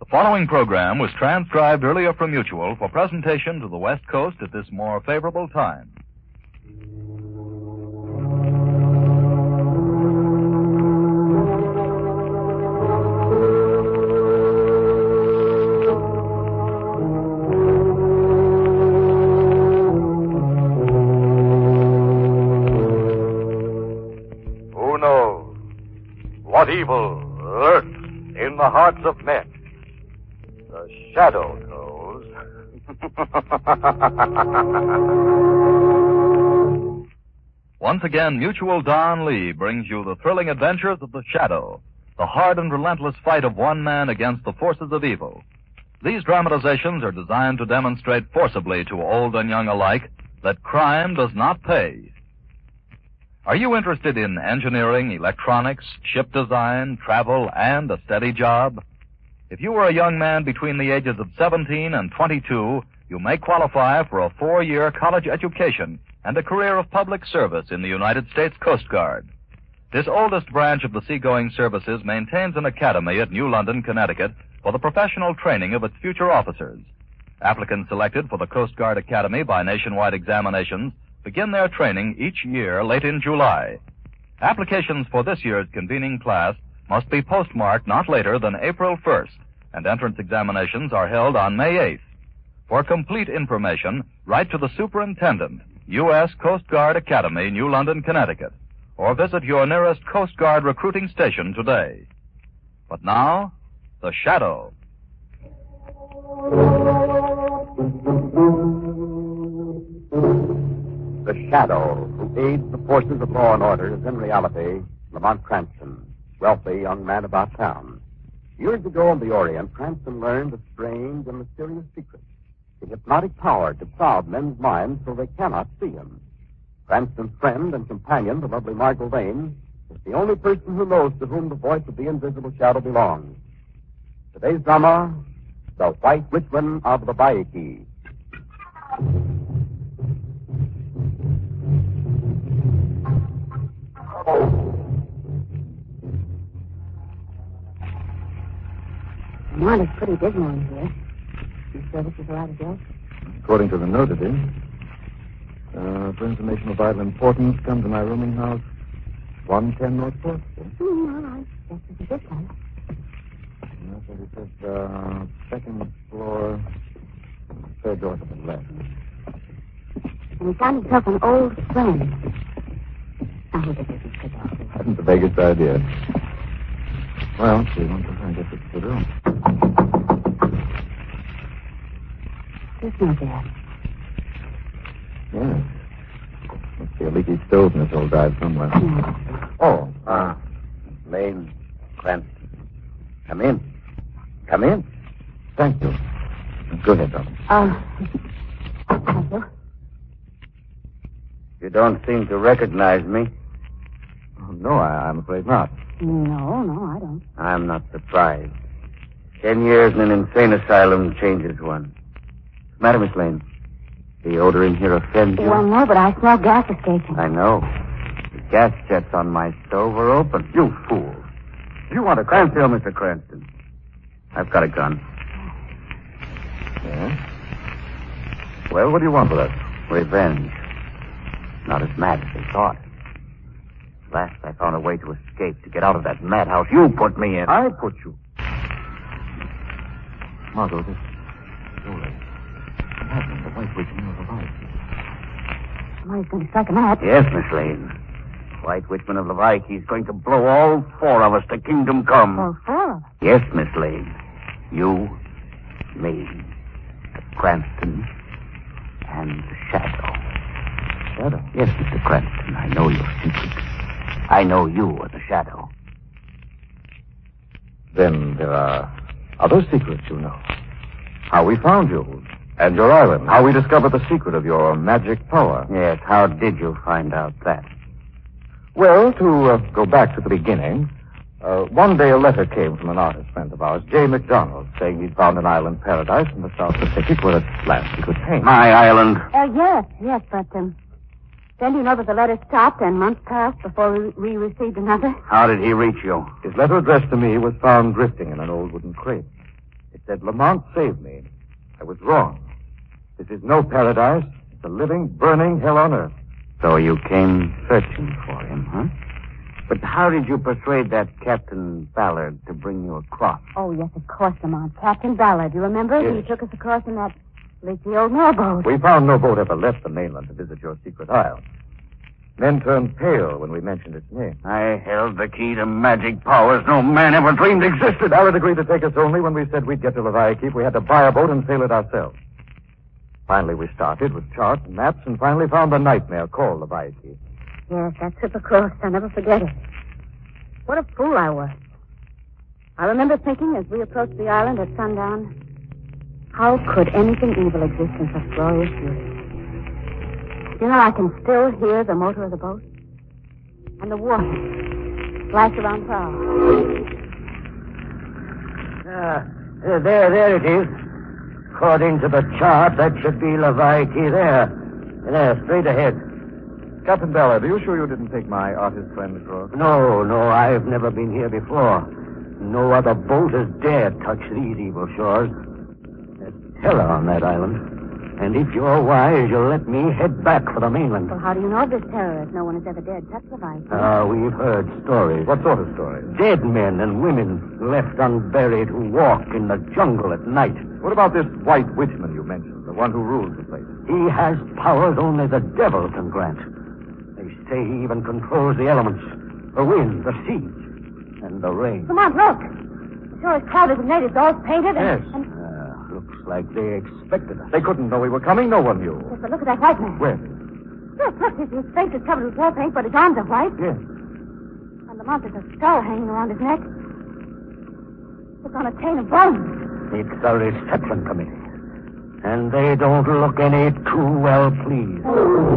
The following program was transcribed earlier from Mutual for presentation to the West Coast at this more favorable time. Who knows what evil lurks in the hearts of men? The Shadow knows. Once again, Mutual Don Lee brings you the thrilling adventures of the Shadow, the hard and relentless fight of one man against the forces of evil. These dramatizations are designed to demonstrate forcibly to old and young alike that crime does not pay. Are you interested in engineering, electronics, ship design, travel, and a steady job? If you are a young man between the ages of 17 and 22, you may qualify for a 4-year college education and a career of public service in the United States Coast Guard. This oldest branch of the seagoing services maintains an academy at New London, Connecticut, for the professional training of its future officers. Applicants selected for the Coast Guard Academy by nationwide examinations begin their training each year late in July. Applications for this year's convening class must be postmarked not later than April 1st, and entrance examinations are held on May 8th. For complete information, write to the Superintendent, U.S. Coast Guard Academy, New London, Connecticut, or visit your nearest Coast Guard recruiting station today. But now, The Shadow. The Shadow, who aids the forces of law and order, is in reality Lamont Cranston, wealthy young man about town. Years ago in the Orient, Cranston learned a strange and mysterious secret, the hypnotic power to cloud men's minds so they cannot see him. Cranston's friend and companion, the lovely Margot Lane, is the only person who knows to whom the voice of the invisible shadow belongs. Today's drama, The White Witchman of Leviathan. Lamont, it's pretty dismal in here. You sure this is the right address? According to the note, it is. For information of vital importance, come to my rooming house, 110 North 4th Street. All right. This is a good one. Yes, it says, second floor, third door to the left. And he found himself an old friend. I hope it isn't good off. I haven't the vaguest idea. Well, see, once I get this to the room. There's no there. Yes. Must be a leaky stove in this old dive somewhere. No. Lane Cranston. Come in. Come in. Thank you. Go ahead, Doctor. Thank you. You don't seem to recognize me. Oh, no, I'm afraid not. No, I don't. I'm not surprised. 10 years in an insane asylum changes one. What's the matter, Miss Lane? The odor in here offends you? Well, no, but I smell gas escaping. I know. The gas jets on my stove are open. You fool. You want a Cranston, Mr. Cranston? I've got a gun. Yes? Well, what do you want with us? Revenge. Not as mad as they thought. At last I found a way to escape, to get out of that madhouse you put me in. I put you. Margot, this Zola. The White Witchman of Leviathan. Somebody's going to strike a match. Yes, Miss Lane. White Witchman of Leviathan. He's going to blow all 4 of us to kingdom come. All 4 of us? Yes, Miss Lane. You, me, Cranston, and the Shadow. Shadow? Yes, Mr. Cranston. I know your secret. I know you are the Shadow. Then there are other secrets, you know. How we found you, and your island. How we discovered the secret of your magic power. Yes, how did you find out that? Well, to go back to the beginning, one day a letter came from an artist friend of ours, J. McDonald, saying he'd found an island paradise in the South Pacific where at last he could paint. My island. Yes, but then you know that the letter stopped and months passed before we received another. How did he reach you? His letter addressed to me was found drifting in an old wooden crate. It said, Lamont saved me. I was wrong. This is no paradise. It's a living, burning hell on earth. So you came searching for him, huh? But how did you persuade that Captain Ballard to bring you across? Oh, yes, of course, Lamont. Captain Ballard. You remember? Yes. He took us across in that leaky old mailboat. We found no boat ever left the mainland to visit your secret isle. Men turned pale when we mentioned its name. I held the key to magic powers no man ever dreamed existed. Ballard agreed to take us only when we said we'd get to Leviathan. We had to buy a boat and sail it ourselves. Finally, we started with charts and maps and finally found the nightmare called Leviathan. Yes, that trip across. I'll never forget it. What a fool I was. I remember thinking as we approached the island at sundown, how could anything evil exist in such glorious beauty? You know, I can still hear the motor of the boat and the water splash around prow. There it is. According to the chart, that should be Leviathan there. There, straight ahead. Captain Ballard, are you sure you didn't take my artist friend across? No, I've never been here before. No other boat has dared touch these evil shores. There's terror on that island. And if you're wise, you'll let me head back for the mainland. Well, how do you know of this terror if no one has ever dared touch Leviathan? We've heard stories. What sort of stories? Dead men and women left unburied who walk in the jungle at night. What about this white witchman you mentioned, the one who rules the place? He has powers only the devil can grant. They say he even controls the elements, the wind, the sea, and the rain. Lamont, look. The shore is crowded with natives, all painted and... Yes. Looks like they expected us. They couldn't know we were coming. No one knew. Yes, but look at that white man. Where? Look, his face is covered with war paint, but his arms are white. Yes. And Lamont, there's a skull hanging around his neck. It's on a chain of bones. It's the reception committee. And they don't look any too well pleased.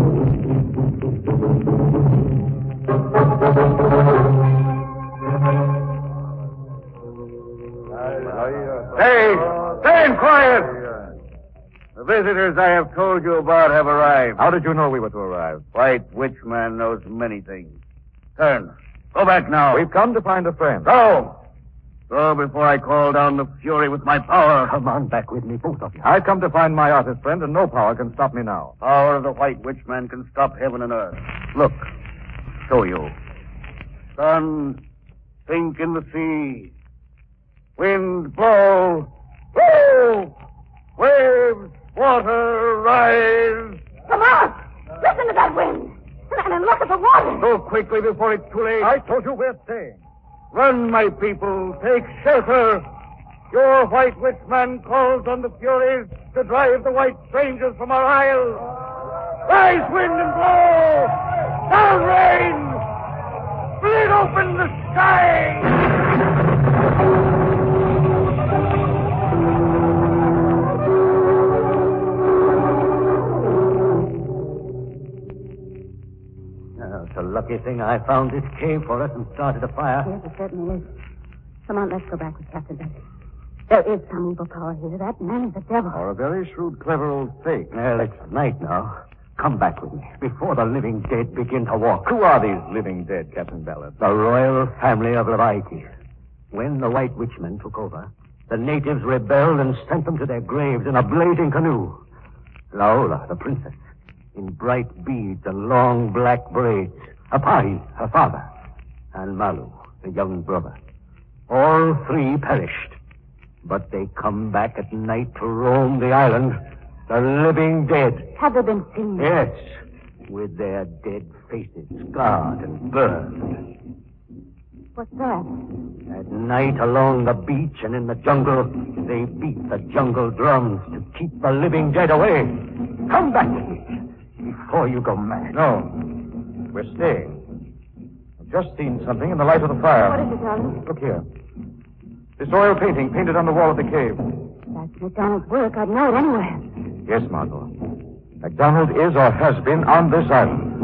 Stay quiet! The visitors I have told you about have arrived. How did you know we were to arrive? White Witch Man knows many things. Turn. Go back now. We've come to find a friend. Go! Go before I call down the fury with my power. Come on back with me, both of you. I've come to find my artist friend, and no power can stop me now. Power of the White Witch Man can stop heaven and earth. Look. Show you. Sun, sink in the sea. Wind, blow. Blow! Waves, water, rise. Lamont! Listen to that wind. And look at the water. Go quickly before it's too late. I told you we're staying. Run, my people. Take shelter. Your White Witch Man calls on the Furies to drive the white strangers from our isle. Rise, wind, and blow! Down, rain! Split open the sky! It's a lucky thing I found this cave for us and started a fire. Yes, it certainly is. Come on, let's go back with Captain Ballard. There is some evil power here. That man is a devil. Or a very shrewd, clever old fake. Well, it's night now. Come back with me before the living dead begin to walk. Who are these living dead, Captain Ballard? The royal family of Leviathan. When the White Witchmen took over, the natives rebelled and sent them to their graves in a blazing canoe. Laola, the princess, in bright beads and long black braids. Apahi, her father, and Malu, the young brother. All three perished. But they come back at night to roam the island, the living dead. Have they been seen? Yes, with their dead faces scarred and burned. What's that? At night along the beach and in the jungle, they beat the jungle drums to keep the living dead away. Come back with me before you go mad. No. We're staying. I've just seen something in the light of the fire. What is it, darling? Look here. This oil painting painted on the wall of the cave. That's McDonald's work. I'd know it anywhere. Yes, Margot. MacDonald is or has been on this island.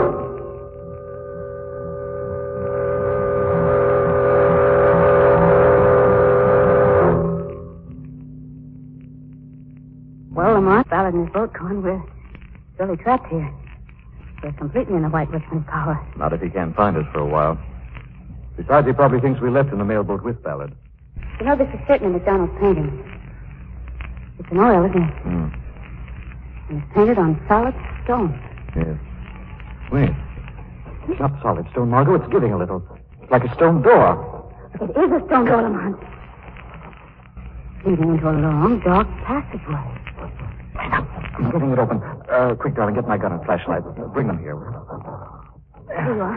Well, Lamont, Ballard and his boat gone. We're surely trapped here. We're completely in the White Witchman's power. Not if he can't find us for a while. Besides, he probably thinks we left in the mailboat with Ballard. You know, this is certainly McDonald's painting. It's an oil, isn't it? Hmm. And it's painted on solid stone. Yes. Wait. It's not solid stone, Margot. It's giving a little. It's like a stone door. It is a stone door, Lamont. Leading into a long, dark passageway. I'm getting it open. Quick, darling, get my gun and flashlight. Bring them here. There you are.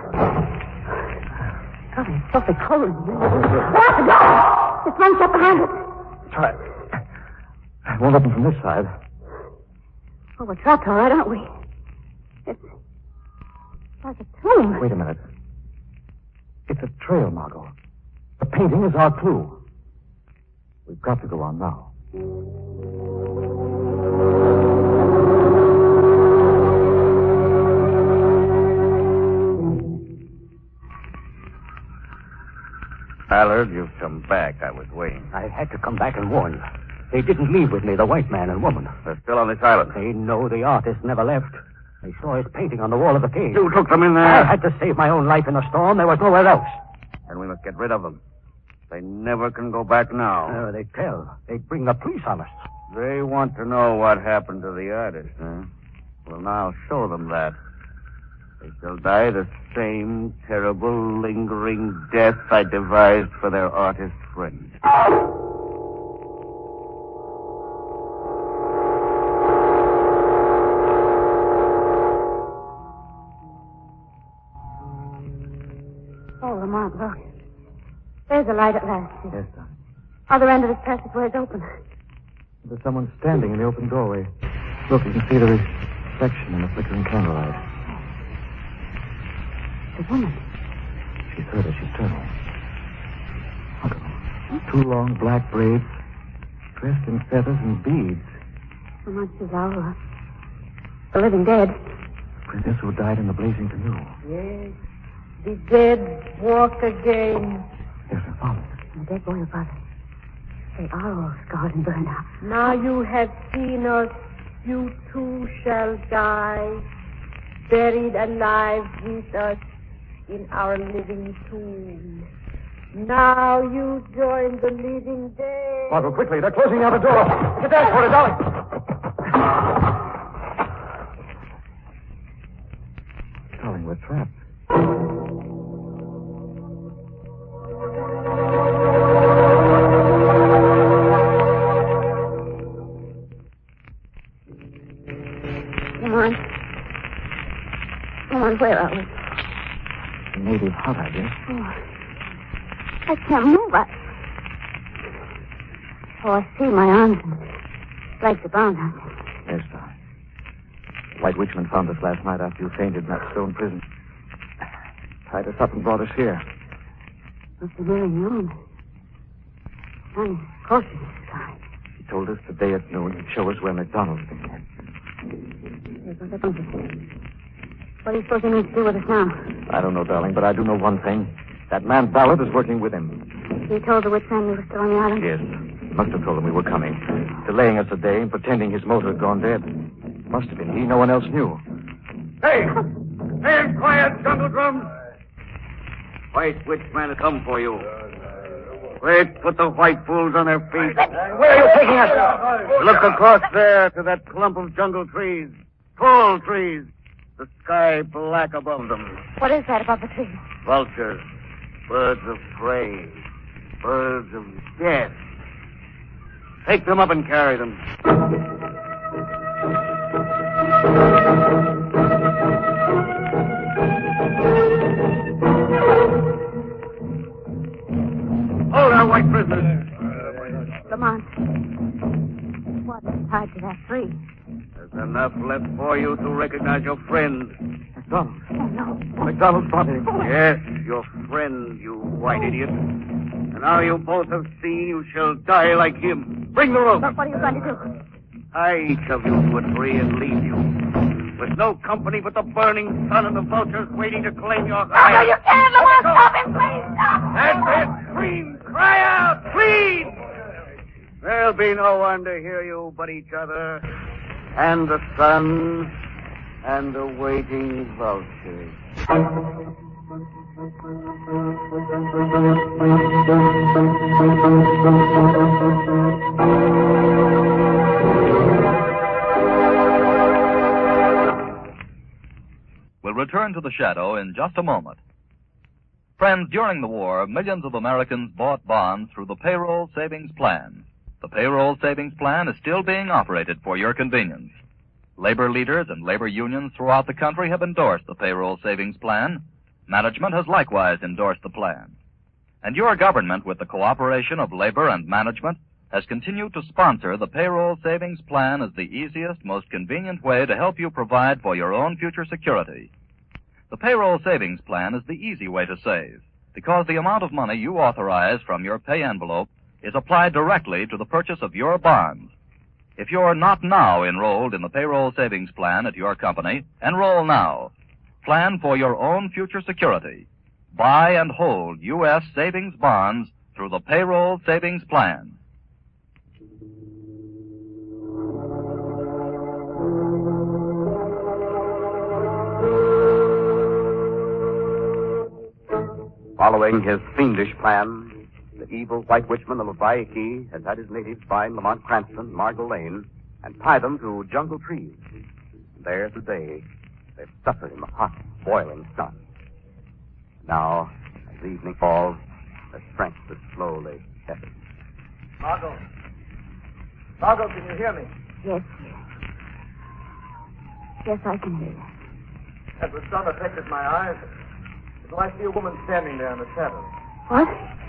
God, it's awfully cold in here. Lock the door! It's one shut behind us. Try. It won't open from this side. Oh, we're trapped, all right, aren't we? It's like a tomb. Wait a minute. It's a trail, Margot. The painting is our clue. We've got to go on now. Ballard, you've come back. I was waiting. I had to come back and warn you. They didn't leave with me, the white man and woman. They're still on this island. They know the artist never left. They saw his painting on the wall of the cave. You took them in there. I had to save my own life in the storm. There was nowhere else. And we must get rid of them. They never can go back now. They tell. They bring the police on us. They want to know what happened to the artist, huh? Well, now show them that. They shall die the same terrible, lingering death I devised for their artist friend. Oh, Lamont, look. There's a light at last. Yes, darling. Other end of this passageway is open. There's someone standing in the open doorway. Look, you can see the reflection in the flickering candlelight. The woman. She's heard us. She's turning. Look at them. 2 long black braids, dressed in feathers and beads. Lamont, she's Aurora. The living dead. The princess who died in the blazing canoe. Yes. The dead walk again. There's her father. And the dead boy, her brother. They are all scarred and burned out. Now you have seen us, you too shall die, buried alive with us in our living tomb. Now you join the living dead. Margot, quickly. They're closing down the door. Get there for it, darling. Darling, we're trapped. Come on, where are we? A native hut, I guess. Oh, I can't move. I see my arms and legs are bound, aren't they? Yes, darling. The White Witchman found us last night after you fainted in that stone prison. Tied us up and brought us here. Must be nearly noon. Sun is close to the sky. He told us today at noon he'd show us where McDonald's been. What do you suppose he means to do with us now? I don't know, darling, but I do know one thing. That man Ballard is working with him. He told the witch man we were still on the island? Yes. He must have told him we were coming. Delaying us a day and pretending his motor had gone dead. Must have been he. No one else knew. Hey! Stand quiet, Jungle Drum! White Witch Man has come for you. Quick, put the white fools on their feet. Where are you taking us? Look across there to that clump of jungle trees. Tall trees. The sky black above them. What is that above the tree? Vultures. Birds of prey. Birds of death. Take them up and carry them. Hold our white prisoners. Lamont. What is tied to that tree? There's enough left for you to recognize your friend. McDonald. Oh, no. McDonald's body. Yes, your friend, you white idiot. And now you both have seen you shall die like him. Bring the rope. But what are you going to do? Tie each of you to a tree and leave you. With no company but the burning sun and the vultures waiting to claim your No, hide. you can't, Lamont. Stop him, please. Stop. That's it. Scream. Cry out. Plead. There'll be no one to hear you but each other. And the sun. And the waiting vultures. We'll return to the shadow in just a moment. Friends, during the war, millions of Americans bought bonds through the Payroll Savings Plan. The Payroll Savings Plan is still being operated for your convenience. Labor leaders and labor unions throughout the country have endorsed the Payroll Savings Plan. Management has likewise endorsed the plan. And your government, with the cooperation of labor and management, has continued to sponsor the Payroll Savings Plan as the easiest, most convenient way to help you provide for your own future security. The Payroll Savings Plan is the easy way to save, because the amount of money you authorize from your pay envelope is applied directly to the purchase of your bonds. If you're not now enrolled in the Payroll Savings Plan at your company, enroll now. Plan for your own future security. Buy and hold U.S. savings bonds through the Payroll Savings Plan. Following his fiendish plan, the evil White Witchman of Leviathan has had his natives find Lamont Cranston, Margot Lane, and tie them to jungle trees. There today, they've suffered in the hot, boiling sun. Now, as evening falls, their strength is slowly ebbing. Margot. Margot, can you hear me? Yes. Yes, I can hear you. As the sun affected my eyes, I see a woman standing there in the shadow. What?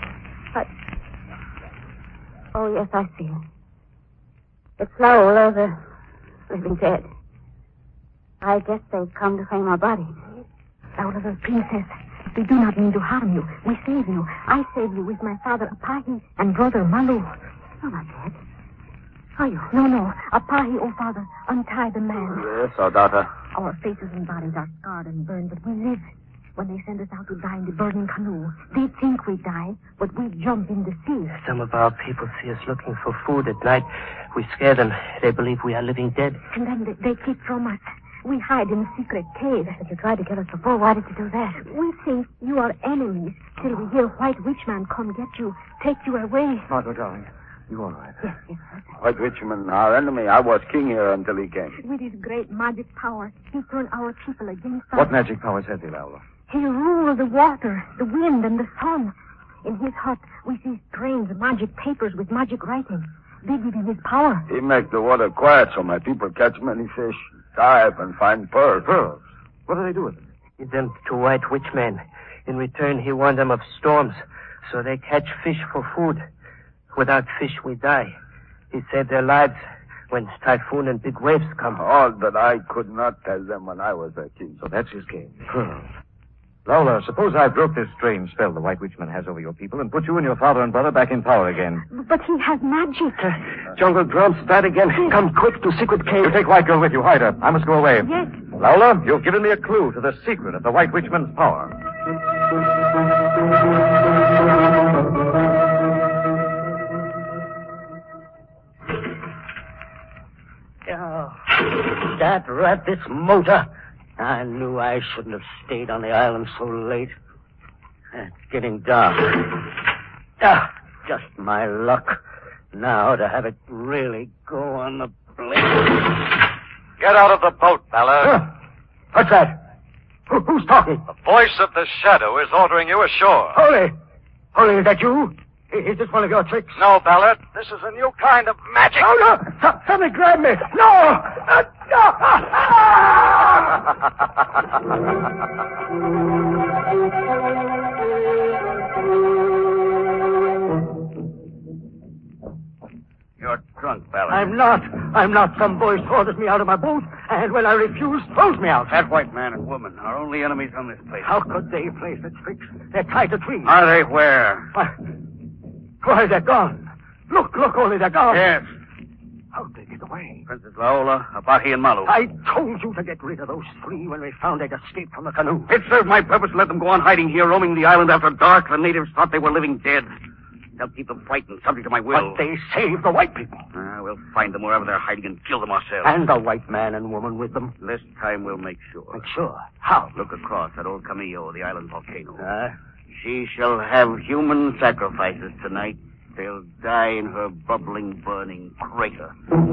Oh, yes, I see her. It's Laola, the living dead. I guess they've come to claim our bodies. Laola, the princess, we do not mean to harm you. We save you. I save you with my father Apahi and brother Malu. You're not dead. Are you? No. Apahi, oh father, untie the man. Yes, our daughter. Our faces and bodies are scarred and burned, but we live. When they send us out to die in the burning canoe, they think we die, but we jump in the sea. Some of our people see us looking for food at night. We scare them. They believe we are living dead. And then they keep from us. We hide in a secret cave. But you tried to kill us before. Why did you do that? We think you are enemies till we hear White Witchman come get you, take you away. Margot, darling, you all right? Yes. White Witchman, our enemy. I was king here until he came. With his great magic power, he turned our people against us. What magic powers has he, Laola? He ruled the water, the wind, and the sun. In his hut, we see strange magic papers with magic writing. They give him his power. He make the water quiet so my people catch many fish, dive, and find pearls. Pearls? What do they do with them? Give them to White Witchman. In return, he warned them of storms, so they catch fish for food. Without fish, we die. He saved their lives when typhoon and big waves come. All that I could not tell them when I was a king. So that's his game. Pearls. Laola, suppose I broke this strange spell the White Witchman has over your people and put you and your father and brother back in power again. But he has magic. Jungle drums, that again. Come quick to secret cave. You take White Girl with you. Hide her. I must go away. Yes. Laola, you've given me a clue to the secret of the White Witchman's power. Oh, that rat, this motor. I knew I shouldn't have stayed on the island so late. It's getting dark. Just my luck. Now to have it really go on the blade. Get out of the boat, Ballard. What's that? Who's talking? The voice of the shadow is ordering you ashore. Holy, is that you? Is this one of your tricks? No, Ballard. This is a new kind of magic. Oh, no! Somebody grab me! No! You're drunk, Ballard. I'm not. Some boys ordered me out of my boat, and when I refused, throws me out. That white man and woman are only enemies on this place. How could they play such tricks? They're tied to trees. Are they where? Why, they're gone. Look, only they're gone. Yes. How'd they get away? Princess Laola, Abahi, and Malu. I told you to get rid of those three when we found they'd escaped from the canoe. It served my purpose to let them go on hiding here, roaming the island after dark. The natives thought they were living dead. They'll keep them frightened, subject to my will. But they saved the white people. We'll We'll find them wherever they're hiding and kill them ourselves. And the white man and woman with them. This time we'll make sure. Make sure? How? Look across at old Camillo, the island volcano. She shall have human sacrifices tonight. They'll die in her bubbling, burning crater.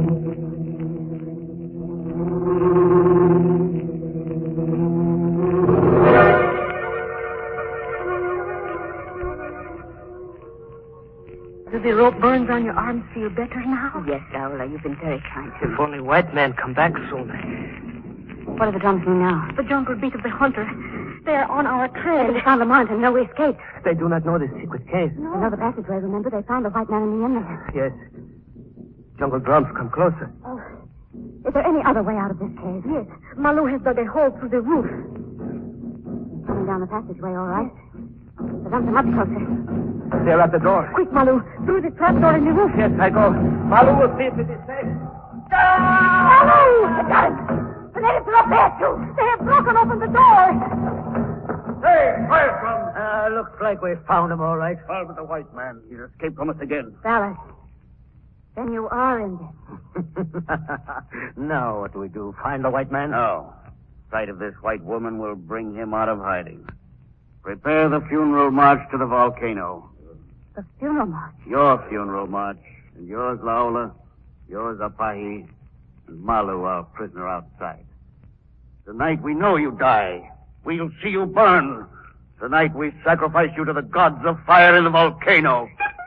Do the rope burns on your arms feel better now? Yes, Laura, you've been very kind to me. If only white men come back soon. What are the drums doing now? The jungle beat of the hunter. They are on our trail. We found Lamont and know we escaped. They do not know the secret cave. They know the passageway, remember? They found the white man in the inlet. Yes. Jungle drums come closer. Oh. Is there any other way out of this cave? Yes. Malu has dug a hole through the roof. Coming down the passageway, all right. The drums are much closer. They're at the door. Quick, Malu. Through the trapdoor in the roof. Yes, I go. Malu will see if it is safe. Malu! The natives are up there, too. They have broken open the door. Hey, fire from. Looks like we found him all right. All but the white man. He's escaped from us again. Ballard, then you are in this. Now what do we do? Find the white man? No. Sight of this white woman will bring him out of hiding. Prepare the funeral march to the volcano. The funeral march? Your funeral march. And yours, Laola. Yours, Apahi. And Malu, our prisoner outside. Tonight we know you die. We'll see you burn. Tonight we sacrifice you to the gods of fire in the volcano.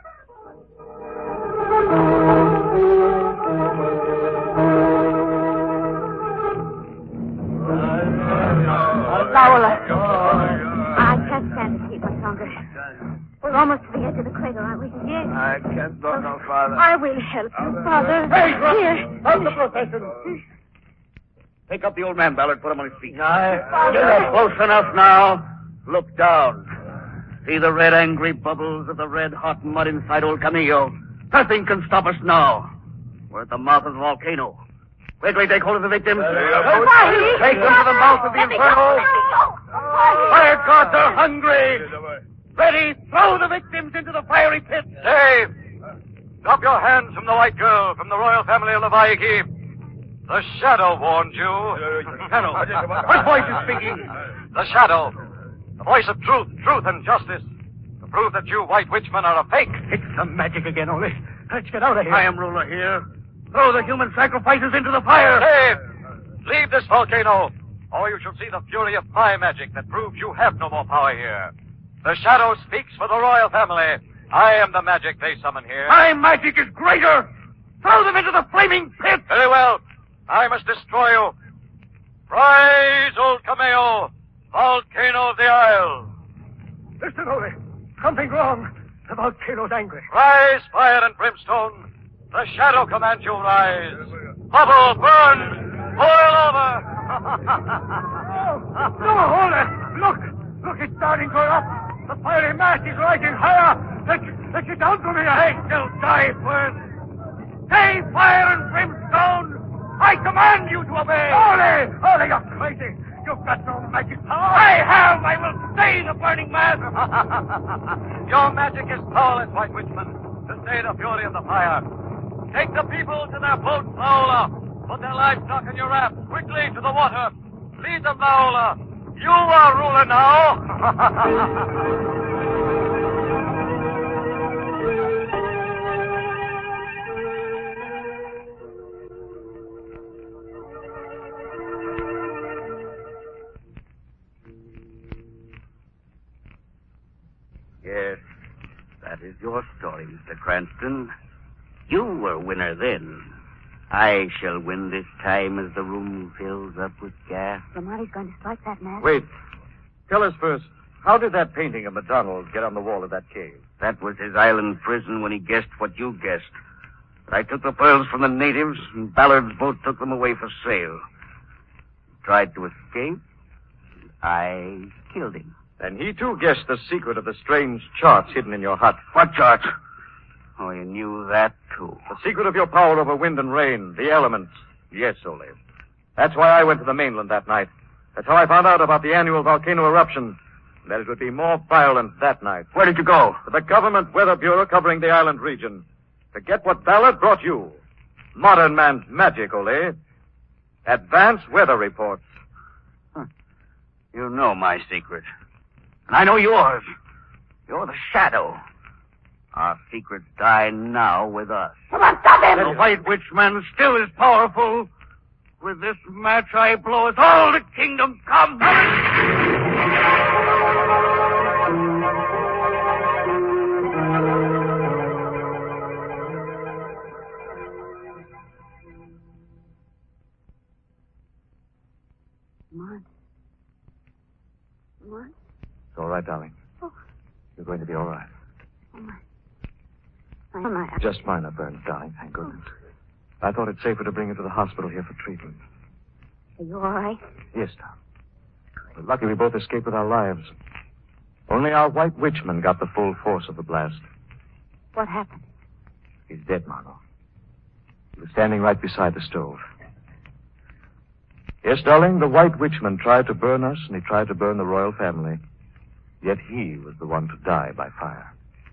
Laola, I can't stand to keep much longer. We're almost to the edge of the crater, aren't we? Yes. I can't go no farther. I will help you, Father. Hey, Here. Stop the procession. Take up the old man, Ballard. Put him on his feet. You're Close enough now. Look down. See the red, angry bubbles of the red-hot mud inside old Camillo. Nothing can stop us now. We're at the mouth of the volcano. Quickly take hold of the victims. Take them to the mouth of the inferno. Fire gods are hungry. Ready, throw the victims into the fiery pit. Dave! Drop your hands from the white girl, from the royal family of Leviaki. The Shadow warned you. Shadow. What voice is speaking? The Shadow. The voice of truth and justice. To prove that you white witchmen are a fake. It's some magic again, only. Let's get out of here. I am ruler here. Throw the human sacrifices into the fire. Dave! Leave this volcano, or you shall see the fury of my magic that proves you have no more power here. The Shadow speaks for the royal family. I am the magic they summon here. My magic is greater. Throw them into the flaming pit. Very well. I must destroy you. Rise, old Cameo, volcano of the Isle. Listen, Ole. Something wrong. The volcano's angry. Rise, fire and brimstone. The Shadow commands you rise. Bubble, burn, boil over. No, Ole. Look. Look, it's starting to go up. The fiery mass is rising higher. Let's get down from here. I shall die first. Stay, fire and brimstone. I command you to obey. Ole, you're crazy. You've got no magic power. I have. I will stay the burning mass. Your magic is powerless, white witchman, to stay the fury of the fire. Take the people to their boats, Laola. Put their livestock in your rafts. Quickly to the water. Lead them, Laola. You are ruler now. Yes, that is your story, Mr. Cranston. You were winner then. I shall win this time as the room fills up with gas. Lamarty's going to strike that man. Wait. Tell us first, how did that painting of McDonald's get on the wall of that cave? That was his island prison when he guessed what you guessed. But I took the pearls from the natives, and Ballard's boat took them away for sale. He tried to escape. I killed him. And he, too, guessed the secret of the strange charts hidden in your hut. What charts? Oh, you knew that, too. The secret of your power over wind and rain, the elements. Yes, Ole. That's why I went to the mainland that night. That's how I found out about the annual volcano eruption. And that it would be more violent that night. Where did you go? To the Government Weather Bureau covering the island region. To get what Ballard brought you. modern man's magic, Ole. Advanced weather reports. You know my secret. And I know yours. You're the shadow. Our secrets die now with us. Come on, stop him! The White Witch Man still is powerful. With this match I blow us all to kingdom come. It's all right, darling. Oh. You're going to be all right. Oh, my. Just minor burns, darling, thank goodness. I thought it safer to bring you to the hospital here for treatment. Are you all right? Yes, Tom. We're lucky we both escaped with our lives. Only our White Witchman got the full force of the blast. What happened? He's dead, Margot. He was standing right beside the stove. Yes, darling, the White Witchman tried to burn us, and he tried to burn the royal family. Yet he was the one to die by fire.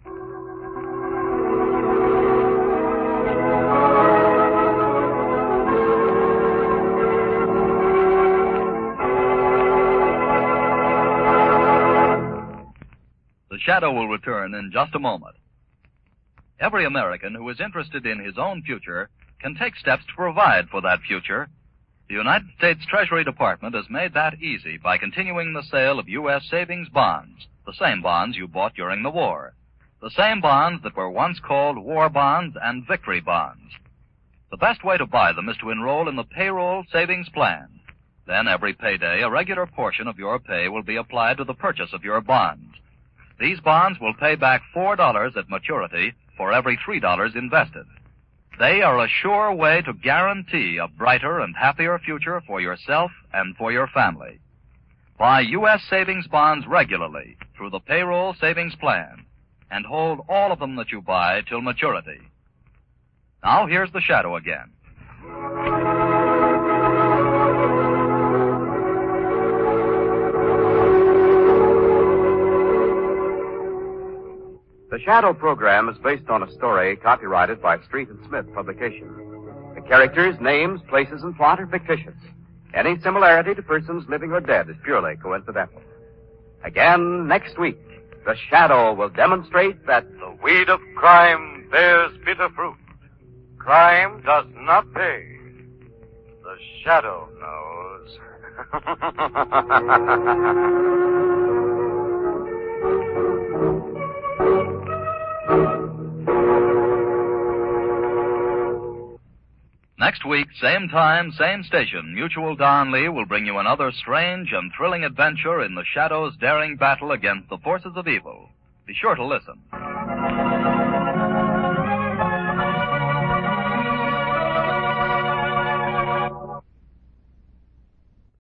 The Shadow will return in just a moment. Every American who is interested in his own future can take steps to provide for that future. The United States Treasury Department has made that easy by continuing the sale of U.S. savings bonds, the same bonds you bought during the war, the same bonds that were once called war bonds and victory bonds. The best way to buy them is to enroll in the payroll savings plan. Then every payday, a regular portion of your pay will be applied to the purchase of your bonds. These bonds will pay back $4 at maturity for every $3 invested. They are a sure way to guarantee a brighter and happier future for yourself and for your family. Buy U.S. savings bonds regularly through the payroll savings plan and hold all of them that you buy till maturity. Now here's the Shadow again. The Shadow program is based on a story copyrighted by Street and Smith Publications. The characters, names, places, and plot are fictitious. Any similarity to persons living or dead is purely coincidental. Again, next week, The Shadow will demonstrate that the weed of crime bears bitter fruit. Crime does not pay. The Shadow knows. Next week, same time, same station, Mutual Don Lee will bring you another strange and thrilling adventure in the Shadow's daring battle against the forces of evil. Be sure to listen.